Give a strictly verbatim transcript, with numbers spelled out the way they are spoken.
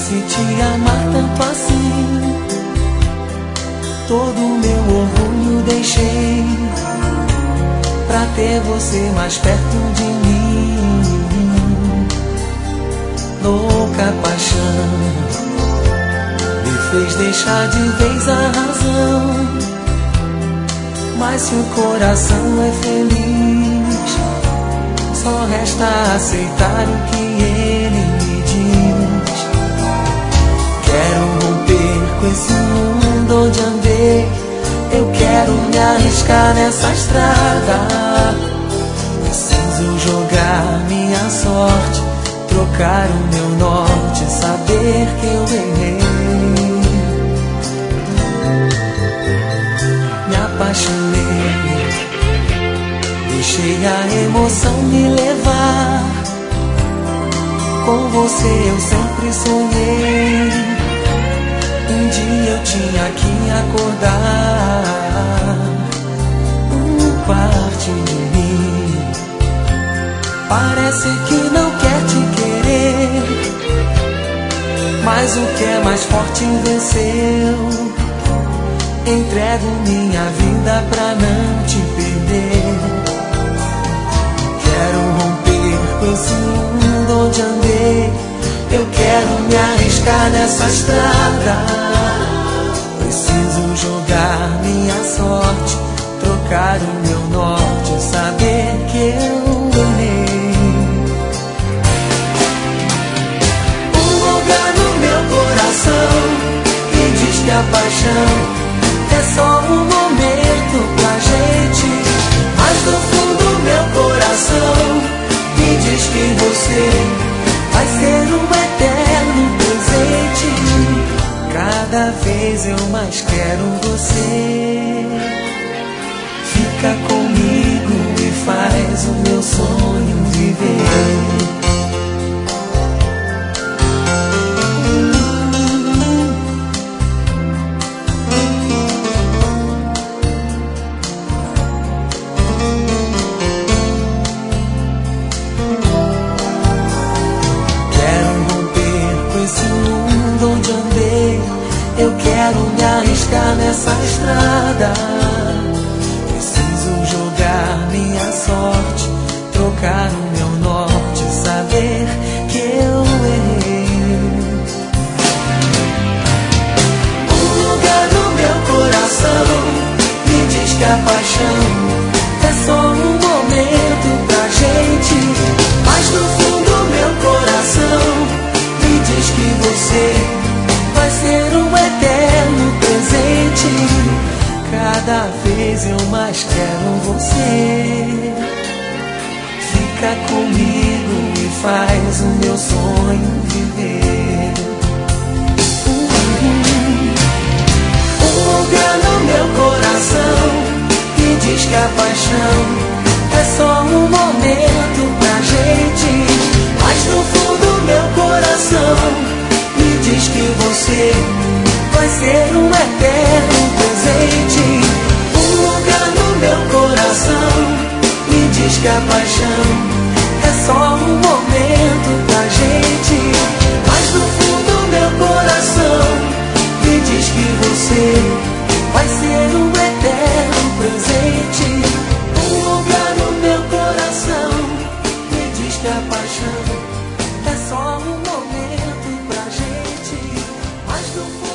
pudesse te amar tanto assim. Todo meu orgulho deixei pra ter você mais perto de mim. Louca paixão me fez deixar de vez a razão. Mas se o coração é feliz, só resta aceitar o que ele me diz. Quero romper com esse mundo onde andei. Eu quero me arriscar nessa estrada. Preciso jogar minha sorte, trocar o meu norte, saber que eu errei. Me apaixonei, deixei a emoção me levar. Com você eu sempre sonhei. Um dia eu tinha que acordar. Um parte de mim parece que não quer te querer, mas o que é mais forte venceu. Entrego minha vida pra não te perder. Quero romper com esse mundo onde andei. Eu quero me arriscar nessa estrada. Preciso jogar minha sorte, trocar o meu norte, saber que eu errei. Um lugar no meu coração me diz que a paixão é só um momento pra gente. Mas no fundo meu coração me diz que você vai ser um eterno presente. Cada vez eu mais quero você. Fica comigo e faz o meu sonho viver. Eu quero me arriscar nessa estrada. Preciso jogar minha sorte, trocar o meu norte, saber que eu errei. Um lugar no meu coração me diz que a paixão é só um momento pra gente. Mas no fundo meu coração me diz que você vai ser um eterno presente. Cada vez eu mais quero você. Fica comigo e faz o meu sonho viver. Um lugar no meu coração me diz que a paixão é só um momento pra gente. Mas no fundo meu coração me diz que você vai ser um eterno presente. Um lugar no meu coração me diz que a paixão é só um momento pra gente. Mas no fundo meu coração me diz que você vai ser um eterno presente. Um lugar no meu coração me diz que a paixão é só um momento pra gente. Mas no fundo